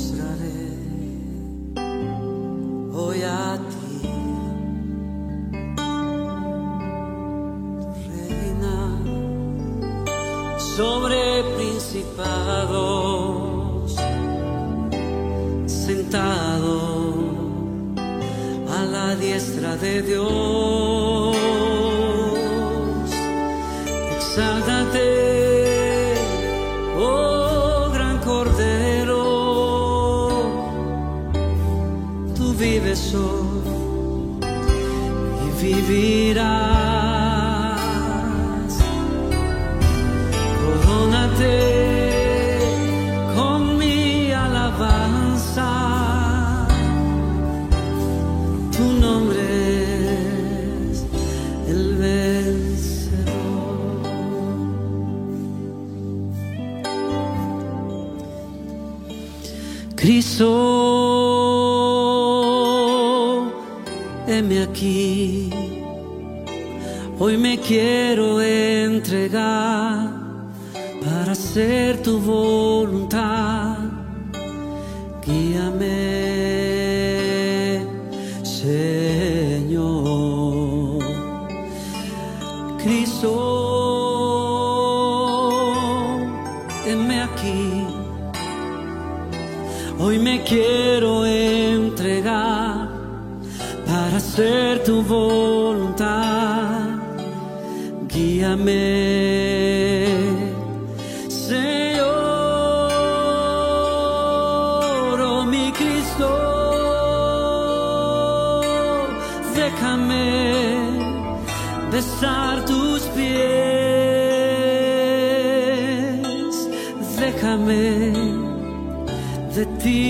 postraré hoy a ti, Reina, sobre principados, sentado a la diestra de Dios. Exáltate, oh gran Cordero, tú vives hoy y vivirás. Corónate con mi alabanza, tu nombre es el vencedor. Cristo, heme aquí, hoy me quiero entregar para hacer tu voluntad. Guíame, Señor. Cristo, heme aquí, hoy me quiero entregar para hacer tu voluntad. Guíame, Señor, oh mi Cristo, déjame besar tus pies, déjame de ti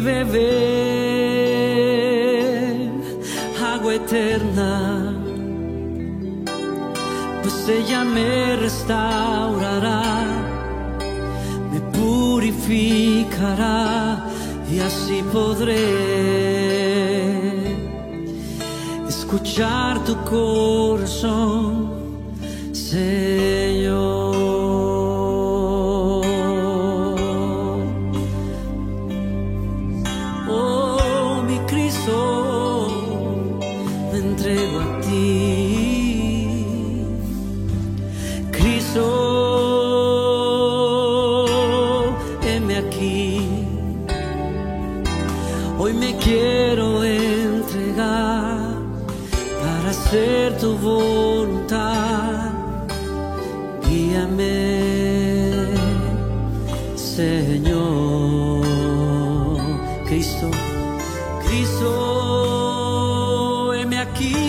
beber agua eterna, pues ella me restaurará, me purificará y así podré escuchar tu corazón, Señor. Entrego a ti, Cristo, heme aquí, hoy me quiero entregar para hacer tu voluntad. Guíame, Señor. Cristo, Cristo, aquí,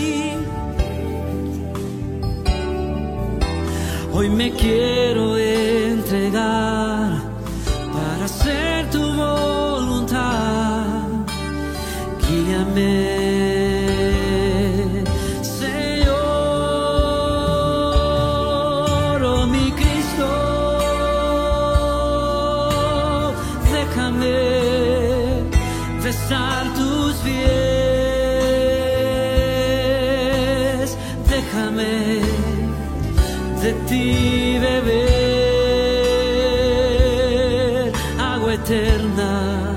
hoy me quiero entregar para hacer tu voluntad. Guíame, Señor, oh mi Cristo, déjame besar tus pies, déjame de ti beber agua eterna,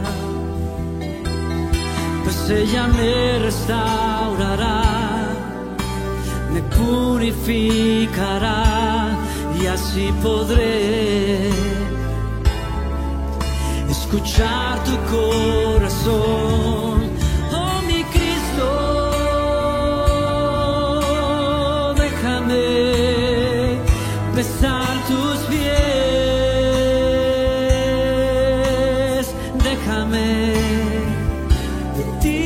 pues ella me restaurará, me purificará y así podré escuchar tu corazón. Oh mi Cristo, besar tus pies, déjame de ti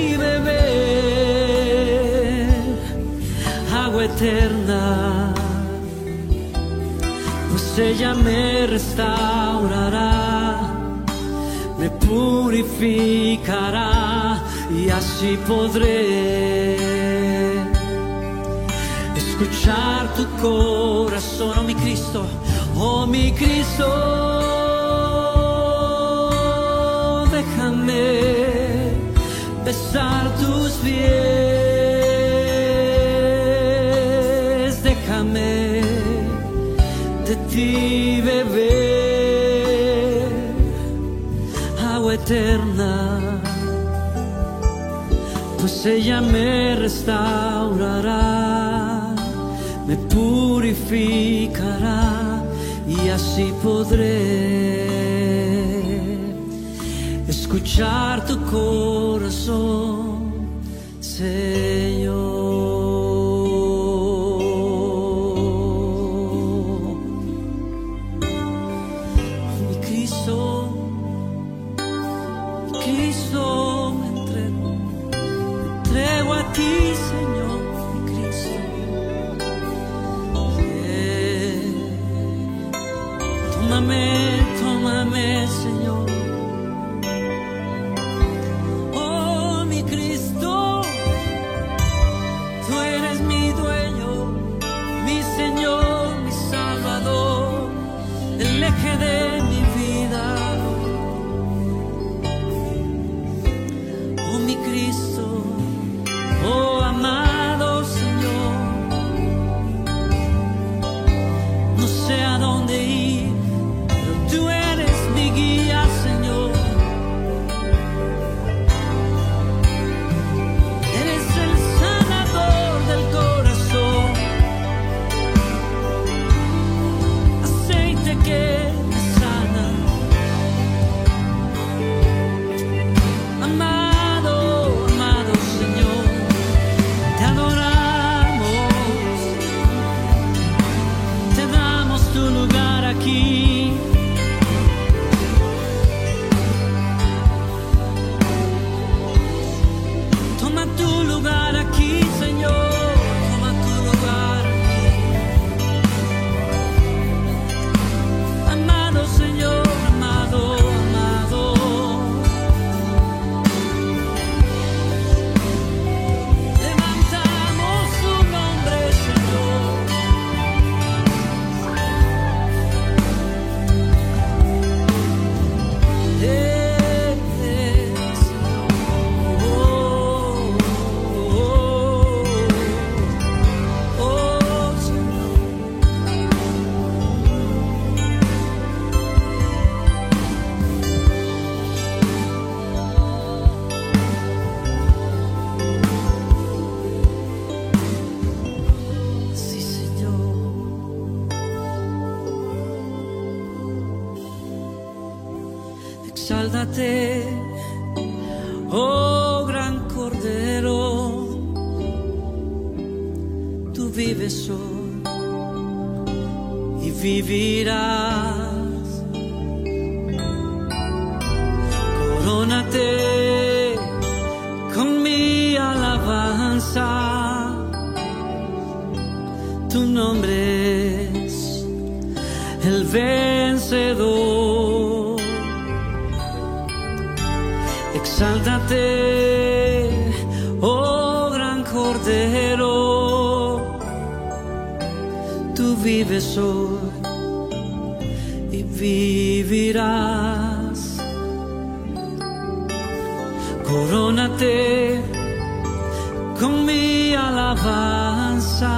beber agua eterna, pues ella me restaurará, me purificará y así podré escuchar tu corazón. Oh mi Cristo, oh mi Cristo, déjame besar tus pies, déjame de ti beber agua eterna, pues ella me restaurará, me purificará y así podré escuchar tu corazón, Señor. Cristo, me entrego a ti, Señor, mi Cristo. Tómame, Señor. Oh, mi Cristo, tú eres mi dueño, mi Señor, mi Salvador, el eje de mi vida. Cristo, oh amado Señor, no sé a dónde ir, pero tú eres mi guía, Señor. Eres el sanador del corazón, aceite que me sana. Aquí. Toma tu lugar aquí, Señor, toma tu lugar aquí. Amado Señor, amado, amado. Levantamos tu nombre, Señor. Exáltate, oh gran Cordero, tú vives hoy y vivirás. Corónate con mi alabanza, tu nombre es el vencedor. Exáltate, oh gran Cordero, tú vives hoy y vivirás. Corónate con mi alabanza,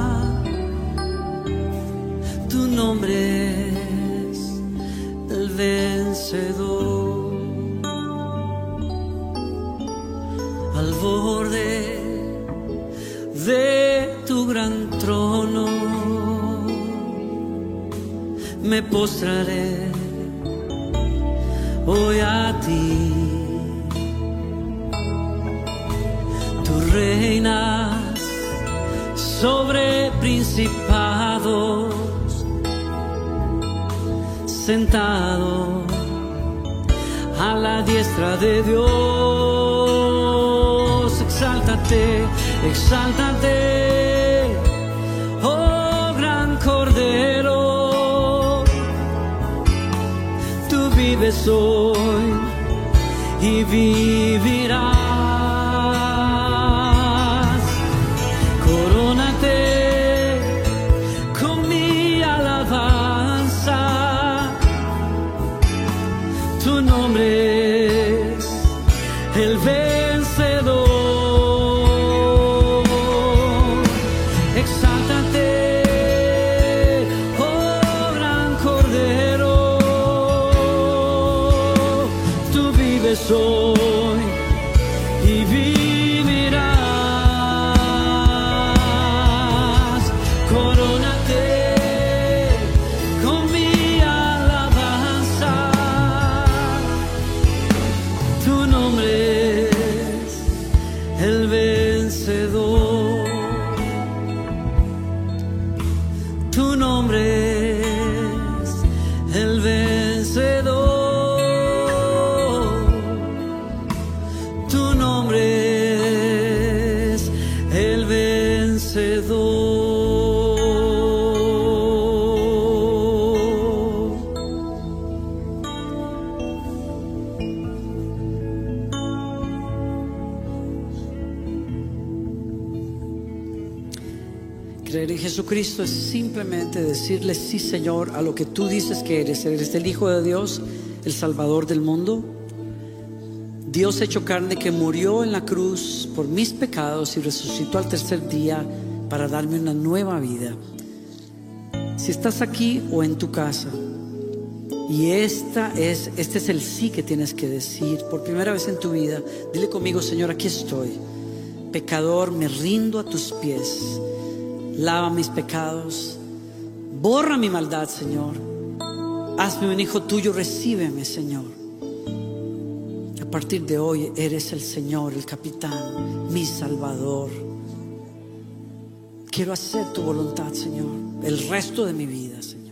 tu nombre es el vencedor. Al borde de tu gran trono me postraré hoy a ti. Tú reinas sobre principados, sentado a la diestra de Dios. Exáltate, exáltate, oh gran Cordero, tú vives hoy y vivirás. Corónate con mi alabanza, tu nombre es el vencedor. Exáltate, oh gran Cordero, tú vives vives hoy y vivirás. Corónate con mi alabanza. Tu nombre es el vencedor. Tu nombre es el vencedor. Tu nombre es el vencedor. Creer en Jesucristo es simplemente decirle sí, Señor, a lo que tú dices que eres. Eres el Hijo de Dios, el Salvador del mundo, Dios hecho carne, que murió en la cruz por mis pecados y resucitó al tercer día para darme una nueva vida. Si estás aquí o en tu casa y este es el sí que tienes que decir por primera vez en tu vida, dile conmigo: Señor, aquí estoy, pecador, me rindo a tus pies. Lava mis pecados, borra mi maldad, Señor. Hazme un hijo tuyo, recíbeme, Señor. A partir de hoy eres el Señor, el capitán, mi Salvador. Quiero hacer tu voluntad, Señor, el resto de mi vida, Señor.